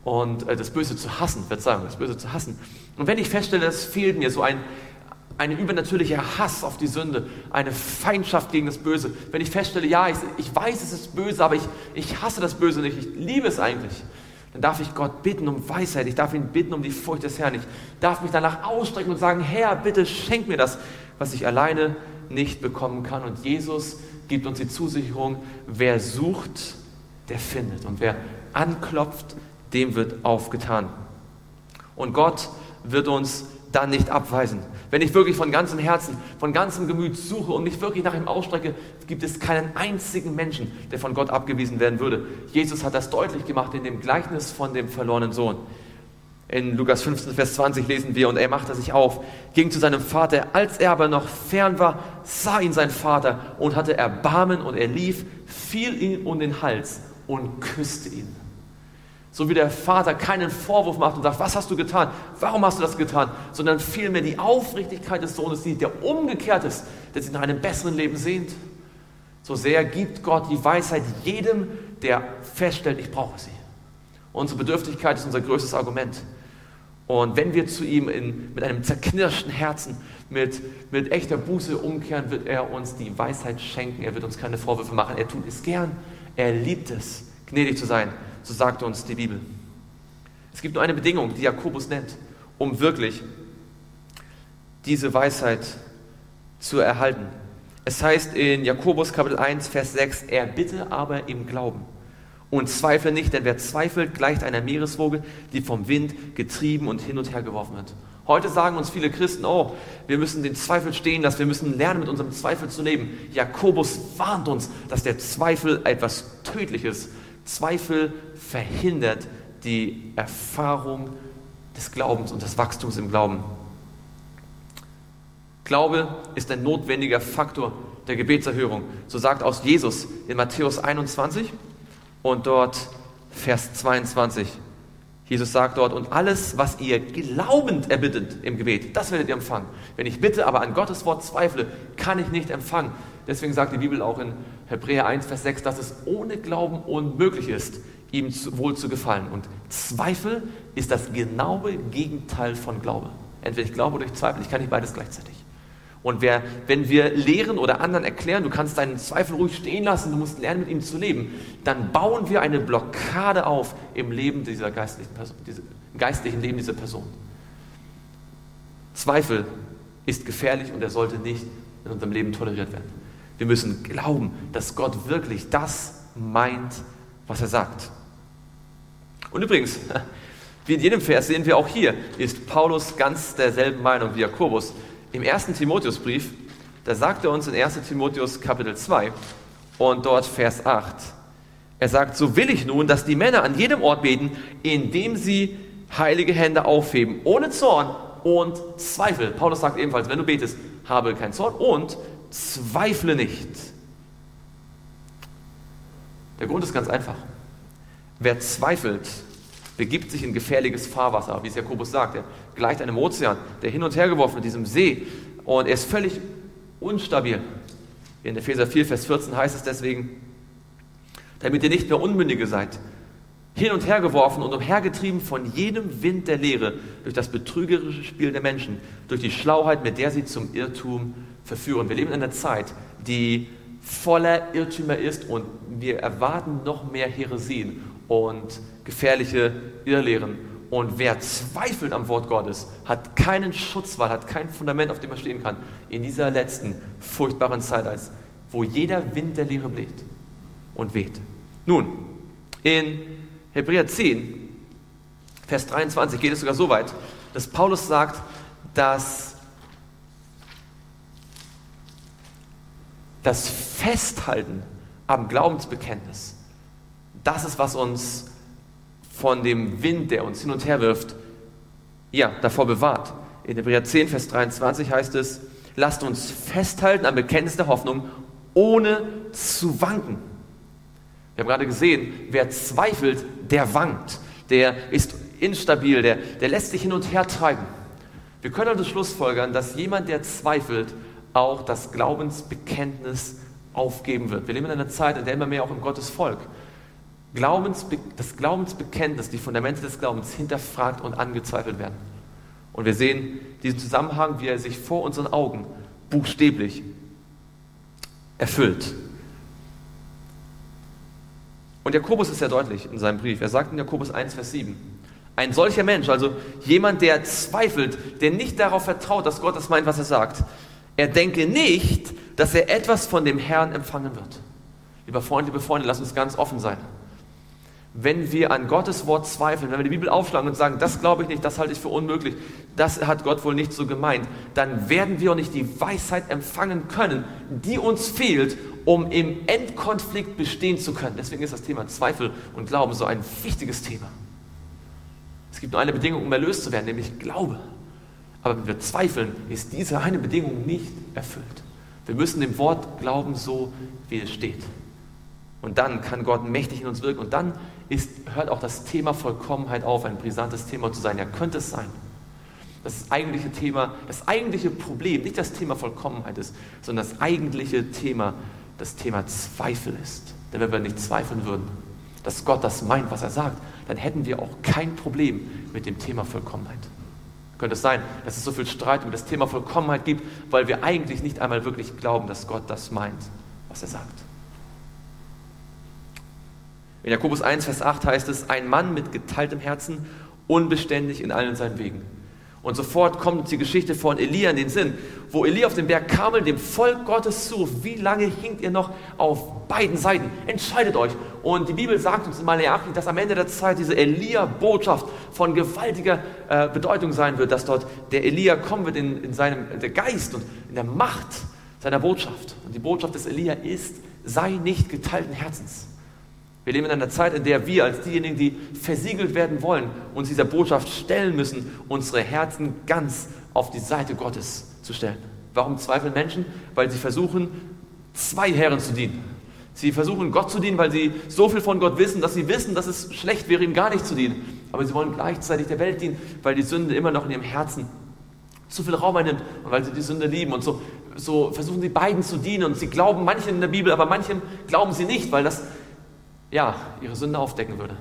und äh, das Böse zu hassen, Verzeihung, das Böse zu hassen. Und wenn ich feststelle, es fehlt mir so ein, ein übernatürlicher Hass auf die Sünde, eine Feindschaft gegen das Böse, wenn ich feststelle, ja, ich, ich weiß, es ist böse, aber ich, ich hasse das Böse nicht, ich liebe es eigentlich, dann darf ich Gott bitten um Weisheit, ich darf ihn bitten um die Furcht des Herrn, ich darf mich danach ausstrecken und sagen, Herr, bitte schenk mir das, was ich alleine nicht bekommen kann. Und Jesus gibt uns die Zusicherung, wer sucht, der findet. Und wer anklopft, dem wird aufgetan. Und Gott wird uns dann nicht abweisen. Wenn ich wirklich von ganzem Herzen, von ganzem Gemüt suche und mich wirklich nach ihm ausstrecke, gibt es keinen einzigen Menschen, der von Gott abgewiesen werden würde. Jesus hat das deutlich gemacht in dem Gleichnis von dem verlorenen Sohn. In Lukas fünfzehn, Vers zwanzig lesen wir, und er machte sich auf, ging zu seinem Vater. Als er aber noch fern war, sah ihn sein Vater und hatte Erbarmen, und er lief, fiel ihm um den Hals und küsste ihn. So wie der Vater keinen Vorwurf macht und sagt, was hast du getan? Warum hast du das getan? Sondern vielmehr die Aufrichtigkeit des Sohnes sieht, der umgekehrt ist, der sich nach einem besseren Leben sehnt. So sehr gibt Gott die Weisheit jedem, der feststellt, ich brauche sie. Unsere Bedürftigkeit ist unser größtes Argument. Und wenn wir zu ihm in, mit einem zerknirschten Herzen, mit, mit echter Buße umkehren, wird er uns die Weisheit schenken. Er wird uns keine Vorwürfe machen. Er tut es gern. Er liebt es, gnädig zu sein. So sagt uns die Bibel. Es gibt nur eine Bedingung, die Jakobus nennt, um wirklich diese Weisheit zu erhalten. Es heißt in Jakobus Kapitel eins, Vers sechs, er bitte aber im Glauben und zweifle nicht, denn wer zweifelt, gleicht einer Meereswoge, die vom Wind getrieben und hin und her geworfen wird. Heute sagen uns viele Christen, oh, wir müssen den Zweifel stehen lassen, wir müssen lernen, mit unserem Zweifel zu leben. Jakobus warnt uns, dass der Zweifel etwas Tödliches ist. Zweifel verhindert die Erfahrung des Glaubens und des Wachstums im Glauben. Glaube ist ein notwendiger Faktor der Gebetserhörung. So sagt aus Jesus in Matthäus einundzwanzig und dort Vers zweiundzwanzig. Jesus sagt dort, und alles, was ihr glaubend erbittet im Gebet, das werdet ihr empfangen. Wenn ich bitte, aber an Gottes Wort zweifle, kann ich nicht empfangen. Deswegen sagt die Bibel auch in Hebräer eins, Vers sechs, dass es ohne Glauben unmöglich ist, ihm wohl zu gefallen. Und Zweifel ist das genaue Gegenteil von Glaube. Entweder ich glaube oder ich zweifle, ich kann nicht beides gleichzeitig. Und wer, wenn wir lehren oder anderen erklären, du kannst deinen Zweifel ruhig stehen lassen, du musst lernen, mit ihm zu leben, dann bauen wir eine Blockade auf im Leben dieser geistlichen Person, diese, im geistlichen Leben dieser Person. Zweifel ist gefährlich und er sollte nicht in unserem Leben toleriert werden. Wir müssen glauben, dass Gott wirklich das meint, was er sagt. Und übrigens, wie in jedem Vers sehen wir auch hier, ist Paulus ganz derselben Meinung wie Jakobus. Im ersten Timotheusbrief, da sagt er uns in ersten Timotheus Kapitel zwei und dort Vers acht, er sagt, so will ich nun, dass die Männer an jedem Ort beten, indem sie heilige Hände aufheben, ohne Zorn und Zweifel. Paulus sagt ebenfalls, wenn du betest, habe keinen Zorn und zweifle nicht. Der Grund ist ganz einfach. Wer zweifelt, begibt sich in gefährliches Fahrwasser, wie es Jakobus sagt. Er gleicht einem Ozean, der hin und her geworfen wird, diesem See. Und er ist völlig unstabil. In Epheser vier, Vers vierzehn heißt es deswegen, damit ihr nicht mehr Unmündige seid, hin und her geworfen und umhergetrieben von jedem Wind der Lehre, durch das betrügerische Spiel der Menschen, durch die Schlauheit, mit der sie zum Irrtum verführen. Wir leben in einer Zeit, die voller Irrtümer ist und wir erwarten noch mehr Häresien und gefährliche Irrlehren. Und wer zweifelt am Wort Gottes, hat keinen Schutzwall, hat kein Fundament, auf dem er stehen kann, in dieser letzten furchtbaren Zeit, als wo jeder Wind der Lehre bläht und weht. Nun, in Hebräer zehn, Vers dreiundzwanzig geht es sogar so weit, dass Paulus sagt, dass das Festhalten am Glaubensbekenntnis, das ist, was uns von dem Wind, der uns hin und her wirft, ja, davor bewahrt. In Hebräer zehn, Vers dreiundzwanzig heißt es, lasst uns festhalten am Bekenntnis der Hoffnung, ohne zu wanken. Wir haben gerade gesehen, wer zweifelt, der wankt, der ist instabil, der, der lässt sich hin und her treiben. Wir können also schlussfolgern, dass jemand, der zweifelt, auch das Glaubensbekenntnis aufgeben wird. Wir leben in einer Zeit, in der immer mehr auch im Gottes Volk Glaubensbe- das Glaubensbekenntnis, die Fundamente des Glaubens hinterfragt und angezweifelt werden. Und wir sehen diesen Zusammenhang, wie er sich vor unseren Augen buchstäblich erfüllt. Und Jakobus ist sehr deutlich in seinem Brief. Er sagt in Jakobus eins, Vers sieben, ein solcher Mensch, also jemand, der zweifelt, der nicht darauf vertraut, dass Gott das meint, was er sagt, er denke nicht, dass er etwas von dem Herrn empfangen wird. Lieber Freund, liebe Freunde, lass uns ganz offen sein. Wenn wir an Gottes Wort zweifeln, wenn wir die Bibel aufschlagen und sagen, das glaube ich nicht, das halte ich für unmöglich, das hat Gott wohl nicht so gemeint, dann werden wir auch nicht die Weisheit empfangen können, die uns fehlt, um im Endkonflikt bestehen zu können. Deswegen ist das Thema Zweifel und Glauben so ein wichtiges Thema. Es gibt nur eine Bedingung, um erlöst zu werden, nämlich Glaube. Aber wenn wir zweifeln, ist diese eine Bedingung nicht erfüllt. Wir müssen dem Wort glauben, so wie es steht. Und dann kann Gott mächtig in uns wirken. Und dann ist, hört auch das Thema Vollkommenheit auf, ein brisantes Thema zu sein. Ja, könnte es sein, dass das eigentliche Thema, das eigentliche Problem nicht das Thema Vollkommenheit ist, sondern das eigentliche Thema das Thema Zweifel ist. Denn wenn wir nicht zweifeln würden, dass Gott das meint, was er sagt, dann hätten wir auch kein Problem mit dem Thema Vollkommenheit. Könnte es sein, dass es so viel Streit über das Thema Vollkommenheit gibt, weil wir eigentlich nicht einmal wirklich glauben, dass Gott das meint, was er sagt. In Jakobus eins, Vers acht heißt es, ein Mann mit geteiltem Herzen, unbeständig in allen seinen Wegen. Und sofort kommt die Geschichte von Elia in den Sinn, wo Elia auf den Berg Karmel dem Volk Gottes zuruft, wie lange hinkt ihr noch auf beiden Seiten? Entscheidet euch. Und die Bibel sagt uns in Malachi, dass am Ende der Zeit diese Elia-Botschaft von gewaltiger äh, Bedeutung sein wird, dass dort der Elia kommen wird in, in seinem der Geist und in der Macht seiner Botschaft. Und die Botschaft des Elia ist, sei nicht geteilten Herzens. Wir leben in einer Zeit, in der wir als diejenigen, die versiegelt werden wollen, uns dieser Botschaft stellen müssen, unsere Herzen ganz auf die Seite Gottes zu stellen. Warum zweifeln Menschen? Weil sie versuchen, zwei Herren zu dienen. Sie versuchen, Gott zu dienen, weil sie so viel von Gott wissen, dass sie wissen, dass es schlecht wäre, ihm gar nicht zu dienen. Aber sie wollen gleichzeitig der Welt dienen, weil die Sünde immer noch in ihrem Herzen zu viel Raum einnimmt und weil sie die Sünde lieben. Und so, so versuchen sie beiden zu dienen. Und sie glauben manchen in der Bibel, aber manchen glauben sie nicht, weil das ja, ihre Sünde aufdecken würde.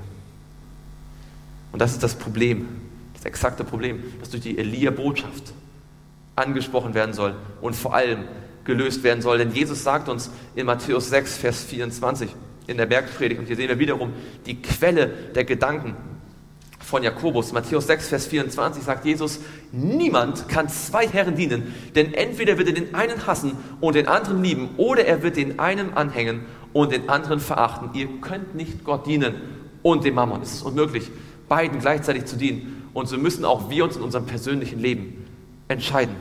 Und das ist das Problem, das exakte Problem, das durch die Elia-Botschaft angesprochen werden soll und vor allem gelöst werden soll. Denn Jesus sagt uns in Matthäus sechs, Vers vierundzwanzig in der Bergpredigt, und hier sehen wir wiederum die Quelle der Gedanken von Jakobus. Matthäus sechs, Vers vierundzwanzig sagt Jesus, niemand kann zwei Herren dienen, denn entweder wird er den einen hassen und den anderen lieben, oder er wird den einen anhängen und den anderen verachten. Ihr könnt nicht Gott dienen und dem Mammon. Es ist unmöglich, beiden gleichzeitig zu dienen. Und so müssen auch wir uns in unserem persönlichen Leben entscheiden.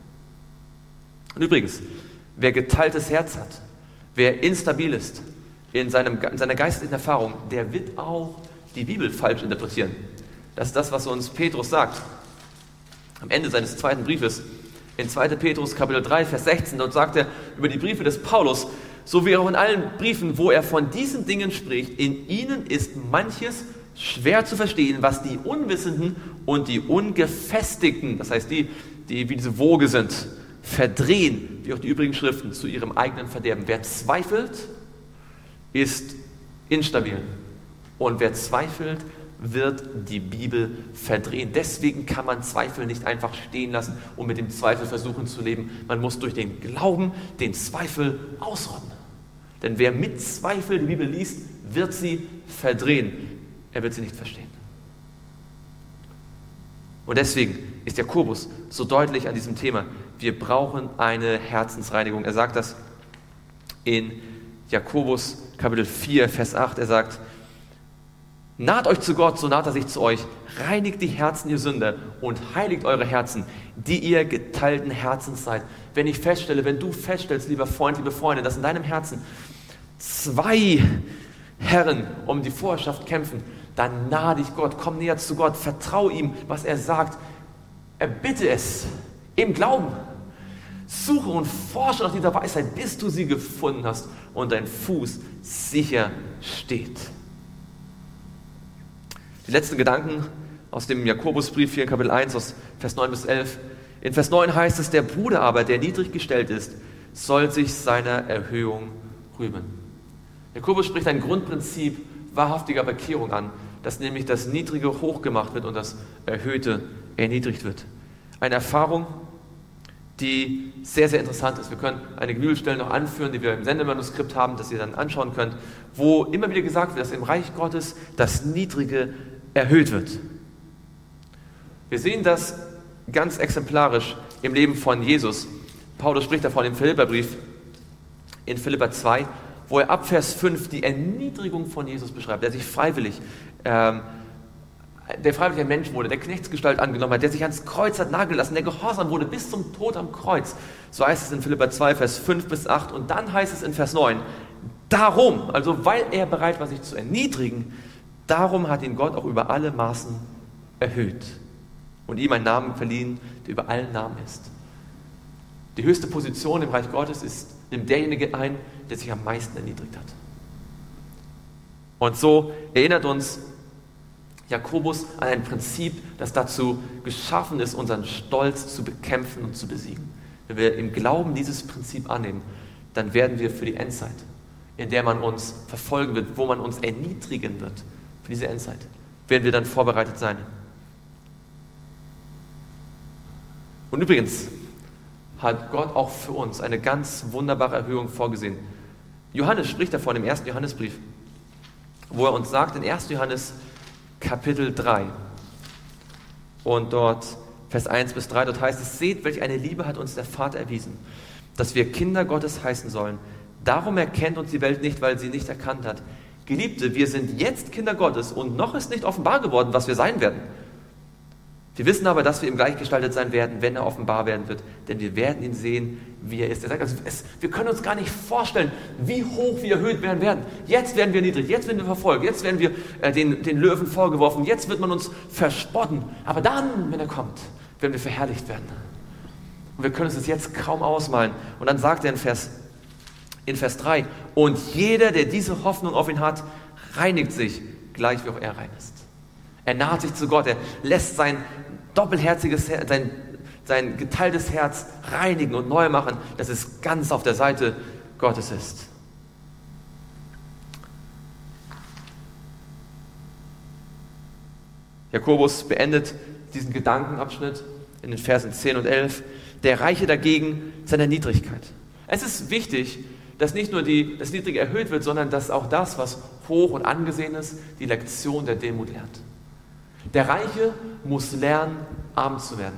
Und übrigens, wer geteiltes Herz hat, wer instabil ist in, seinem, in seiner geistlichen Erfahrung, der wird auch die Bibel falsch interpretieren. Das ist das, was uns Petrus sagt. Am Ende seines zweiten Briefes, in zweiter Petrus Kapitel drei, Vers sechzehn, dort sagt er über die Briefe des Paulus, so wie auch in allen Briefen, wo er von diesen Dingen spricht, in ihnen ist manches schwer zu verstehen, was die Unwissenden und die Ungefestigten, das heißt die, die wie diese Woge sind, verdrehen, wie auch die übrigen Schriften, zu ihrem eigenen Verderben. Wer zweifelt, ist instabil. Und wer zweifelt, wird die Bibel verdrehen. Deswegen kann man Zweifel nicht einfach stehen lassen und mit dem Zweifel versuchen zu leben. Man muss durch den Glauben den Zweifel ausrotten. Denn wer mit Zweifel die Bibel liest, wird sie verdrehen. Er wird sie nicht verstehen. Und deswegen ist Jakobus so deutlich an diesem Thema. Wir brauchen eine Herzensreinigung. Er sagt das in Jakobus Kapitel vier, Vers acht. Er sagt, naht euch zu Gott, so naht er sich zu euch. Reinigt die Herzen, ihr Sünder, und heiligt eure Herzen, die ihr geteilten Herzens seid. Wenn ich feststelle, wenn du feststellst, lieber Freund, liebe Freunde, dass in deinem Herzen zwei Herren um die Vorherrschaft kämpfen, dann nahe dich Gott, komm näher zu Gott, vertraue ihm, was er sagt, erbitte es im Glauben. Suche und forsche nach dieser Weisheit, bis du sie gefunden hast und dein Fuß sicher steht. Die letzten Gedanken aus dem Jakobusbrief hier in Kapitel eins, aus Vers neun bis elf. In Vers neun heißt es, der Bruder aber, der niedrig gestellt ist, soll sich seiner Erhöhung rühmen. Jakobus spricht ein Grundprinzip wahrhaftiger Bekehrung an, dass nämlich das Niedrige hochgemacht wird und das Erhöhte erniedrigt wird. Eine Erfahrung, die sehr, sehr interessant ist. Wir können einige Bibelstellen noch anführen, die wir im Sendemanuskript haben, das ihr dann anschauen könnt, wo immer wieder gesagt wird, dass im Reich Gottes das Niedrige erhöht wird. Wir sehen das ganz exemplarisch im Leben von Jesus. Paulus spricht davon im Philipperbrief, in Philipper zwei, wo er ab Vers fünf die Erniedrigung von Jesus beschreibt, der sich freiwillig, ähm, der freiwillig ein Mensch wurde, der Knechtsgestalt angenommen hat, der sich ans Kreuz hat nageln lassen, der gehorsam wurde bis zum Tod am Kreuz. So heißt es in Philipper zwei, Vers fünf bis acht, und dann heißt es in Vers neun, darum, also weil er bereit war, sich zu erniedrigen, darum hat ihn Gott auch über alle Maßen erhöht und ihm einen Namen verliehen, der über allen Namen ist. Die höchste Position im Reich Gottes ist, nimmt derjenige ein, der sich am meisten erniedrigt hat. Und so erinnert uns Jakobus an ein Prinzip, das dazu geschaffen ist, unseren Stolz zu bekämpfen und zu besiegen. Wenn wir im Glauben dieses Prinzip annehmen, dann werden wir für die Endzeit, in der man uns verfolgen wird, wo man uns erniedrigen wird, für diese Endzeit, werden wir dann vorbereitet sein. Und übrigens hat Gott auch für uns eine ganz wunderbare Erhöhung vorgesehen. Johannes spricht davon im ersten Johannesbrief, wo er uns sagt, in ersten Johannes Kapitel drei und dort Vers eins bis drei, dort heißt es, seht, welch eine Liebe hat uns der Vater erwiesen, dass wir Kinder Gottes heißen sollen. Darum erkennt uns die Welt nicht, weil sie nicht erkannt hat. Geliebte, wir sind jetzt Kinder Gottes und noch ist nicht offenbar geworden, was wir sein werden. Wir wissen aber, dass wir ihm gleichgestaltet sein werden, wenn er offenbar werden wird, denn wir werden ihn sehen, wie er ist. Er sagt, also es, wir können uns gar nicht vorstellen, wie hoch wir erhöht werden werden. Jetzt werden wir niedrig, jetzt werden wir verfolgt, jetzt werden wir äh, den, den Löwen vorgeworfen, jetzt wird man uns verspotten. Aber dann, wenn er kommt, werden wir verherrlicht werden. Und wir können uns das jetzt kaum ausmalen. Und dann sagt er in Vers, in Vers drei, und jeder, der diese Hoffnung auf ihn hat, reinigt sich, gleich wie auch er rein ist. Er naht sich zu Gott, er lässt sein doppelherziges Herz, sein, sein geteiltes Herz reinigen und neu machen, dass es ganz auf der Seite Gottes ist. Jakobus beendet diesen Gedankenabschnitt in den Versen zehn und elf. Der Reiche dagegen seiner Niedrigkeit. Es ist wichtig, dass nicht nur die, das Niedrige erhöht wird, sondern dass auch das, was hoch und angesehen ist, die Lektion der Demut lernt. Der Reiche muss lernen, arm zu werden.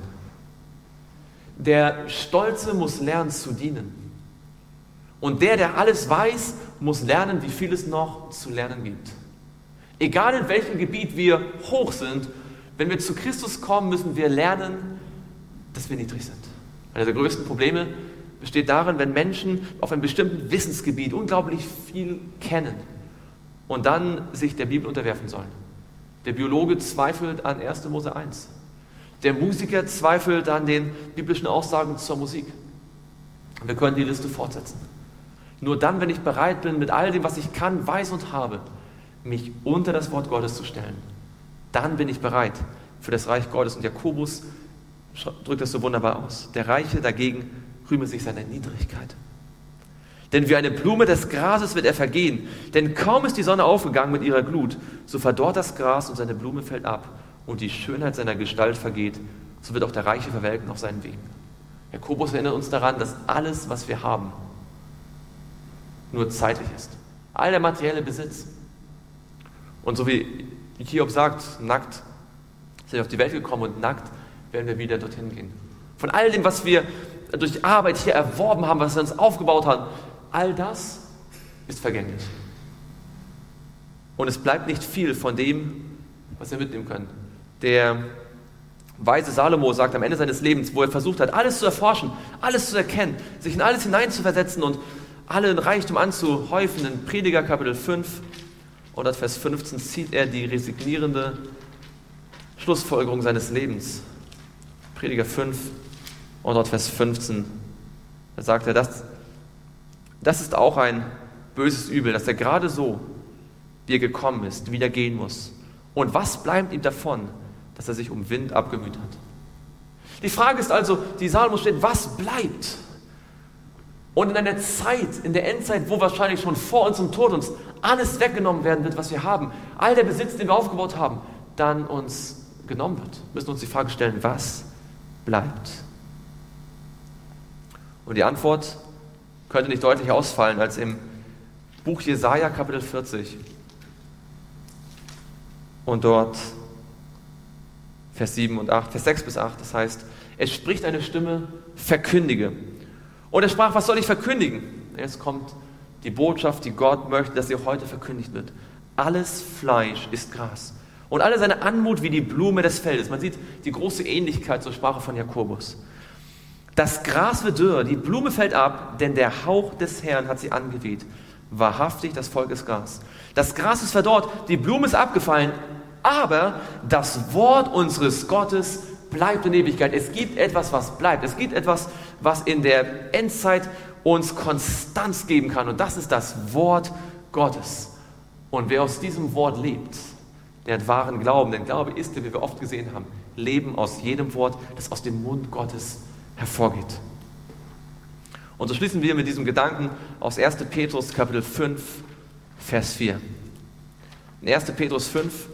Der Stolze muss lernen zu dienen. Und der, der alles weiß, muss lernen, wie viel es noch zu lernen gibt. Egal in welchem Gebiet wir hoch sind, wenn wir zu Christus kommen, müssen wir lernen, dass wir niedrig sind. Einer der größten Probleme besteht darin, wenn Menschen auf einem bestimmten Wissensgebiet unglaublich viel kennen und dann sich der Bibel unterwerfen sollen. Der Biologe zweifelt an erster Mose eins. Der Musiker zweifelt an den biblischen Aussagen zur Musik. Wir können die Liste fortsetzen. Nur dann, wenn ich bereit bin, mit all dem, was ich kann, weiß und habe, mich unter das Wort Gottes zu stellen, dann bin ich bereit für das Reich Gottes. Und Jakobus drückt das so wunderbar aus. Der Reiche dagegen rühme sich seiner Niedrigkeit. Denn wie eine Blume des Grases wird er vergehen. Denn kaum ist die Sonne aufgegangen mit ihrer Glut, so verdorrt das Gras und seine Blume fällt ab. Und die Schönheit seiner Gestalt vergeht, so wird auch der Reiche verwelken auf seinen Wegen. Jakobus erinnert uns daran, dass alles, was wir haben, nur zeitlich ist. All der materielle Besitz. Und so wie Hiob sagt, nackt sind wir auf die Welt gekommen und nackt werden wir wieder dorthin gehen. Von all dem, was wir durch Arbeit hier erworben haben, was wir uns aufgebaut haben, all das ist vergänglich. Und es bleibt nicht viel von dem, was wir mitnehmen können. Der weise Salomo sagt am Ende seines Lebens, wo er versucht hat, alles zu erforschen, alles zu erkennen, sich in alles hineinzuversetzen und allen Reichtum anzuhäufen, in Prediger Kapitel fünf und Vers fünfzehn zieht er die resignierende Schlussfolgerung seines Lebens. Prediger fünf und dort Vers fünfzehn, da sagt er, das, das ist auch ein böses Übel, dass er gerade so, wie er gekommen ist, wieder gehen muss. Und was bleibt ihm davon, dass er sich um Wind abgemüht hat? Die Frage ist also, die Salomo stellt, was bleibt? Und in einer Zeit, in der Endzeit, wo wahrscheinlich schon vor unserem Tod uns alles weggenommen werden wird, was wir haben, all der Besitz, den wir aufgebaut haben, dann uns genommen wird, müssen wir uns die Frage stellen, was bleibt? Und die Antwort könnte nicht deutlicher ausfallen als im Buch Jesaja, Kapitel vierzig. Und dort Vers sieben und acht, Vers sechs bis acht, das heißt, es spricht eine Stimme, verkündige. Und er sprach, was soll ich verkündigen? Jetzt kommt die Botschaft, die Gott möchte, dass sie heute verkündigt wird. Alles Fleisch ist Gras und alle seine Anmut wie die Blume des Feldes. Man sieht die große Ähnlichkeit zur Sprache von Jakobus. Das Gras wird dürr, die Blume fällt ab, denn der Hauch des Herrn hat sie angeweht. Wahrhaftig, das Volk ist Gras. Das Gras ist verdorrt, die Blume ist abgefallen, aber das Wort unseres Gottes bleibt in Ewigkeit. Es gibt etwas, was bleibt. Es gibt etwas, was in der Endzeit uns Konstanz geben kann. Und das ist das Wort Gottes. Und wer aus diesem Wort lebt, der hat wahren Glauben. Denn Glaube ist, wie wir oft gesehen haben, Leben aus jedem Wort, das aus dem Mund Gottes hervorgeht. Und so schließen wir mit diesem Gedanken aus erster Petrus Kapitel fünf, Vers vier. In erster Petrus fünf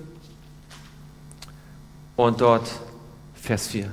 und dort Vers vier.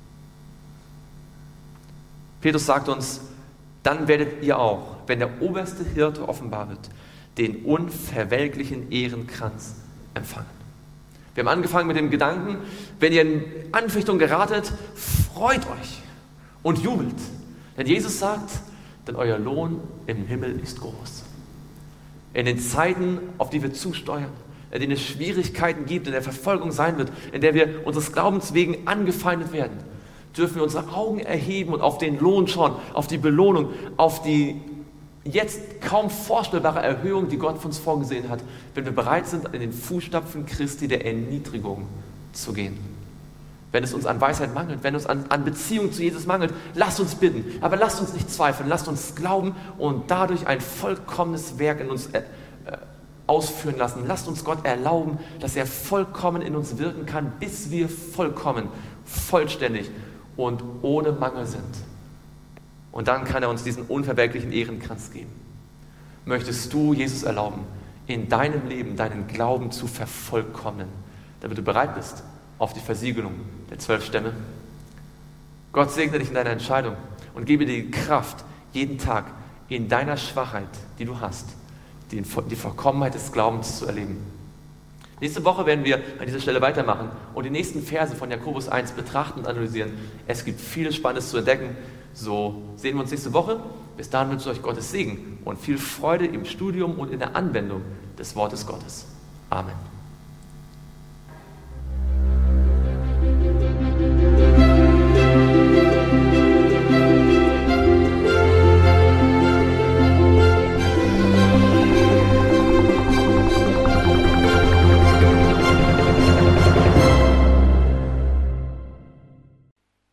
Petrus sagt uns, dann werdet ihr auch, wenn der oberste Hirte offenbar wird, den unverwelklichen Ehrenkranz empfangen. Wir haben angefangen mit dem Gedanken, wenn ihr in Anfechtung geratet, freut euch und jubelt. Denn Jesus sagt, denn euer Lohn im Himmel ist groß. In den Zeiten, auf die wir zusteuern, in denen es Schwierigkeiten gibt, in der Verfolgung sein wird, in der wir unseres Glaubens wegen angefeindet werden, dürfen wir unsere Augen erheben und auf den Lohn schauen, auf die Belohnung, auf die jetzt kaum vorstellbare Erhöhung, die Gott für uns vorgesehen hat, wenn wir bereit sind, in den Fußstapfen Christi der Erniedrigung zu gehen. Wenn es uns an Weisheit mangelt, wenn es an, an Beziehung zu Jesus mangelt, lasst uns bitten, aber lasst uns nicht zweifeln, lasst uns glauben und dadurch ein vollkommenes Werk in uns äh, ausführen lassen. Lasst uns Gott erlauben, dass er vollkommen in uns wirken kann, bis wir vollkommen, vollständig und ohne Mangel sind. Und dann kann er uns diesen unverwelklichen Ehrenkranz geben. Möchtest du Jesus erlauben, in deinem Leben deinen Glauben zu vervollkommnen, damit du bereit bist auf die Versiegelung der zwölf Stämme? Gott segne dich in deiner Entscheidung und gebe dir die Kraft, jeden Tag in deiner Schwachheit, die du hast, die, die Vollkommenheit des Glaubens zu erleben. Nächste Woche werden wir an dieser Stelle weitermachen und die nächsten Verse von Jakobus eins betrachten und analysieren. Es gibt vieles Spannendes zu entdecken. So sehen wir uns nächste Woche. Bis dahin wünsche ich euch Gottes Segen und viel Freude im Studium und in der Anwendung des Wortes Gottes. Amen.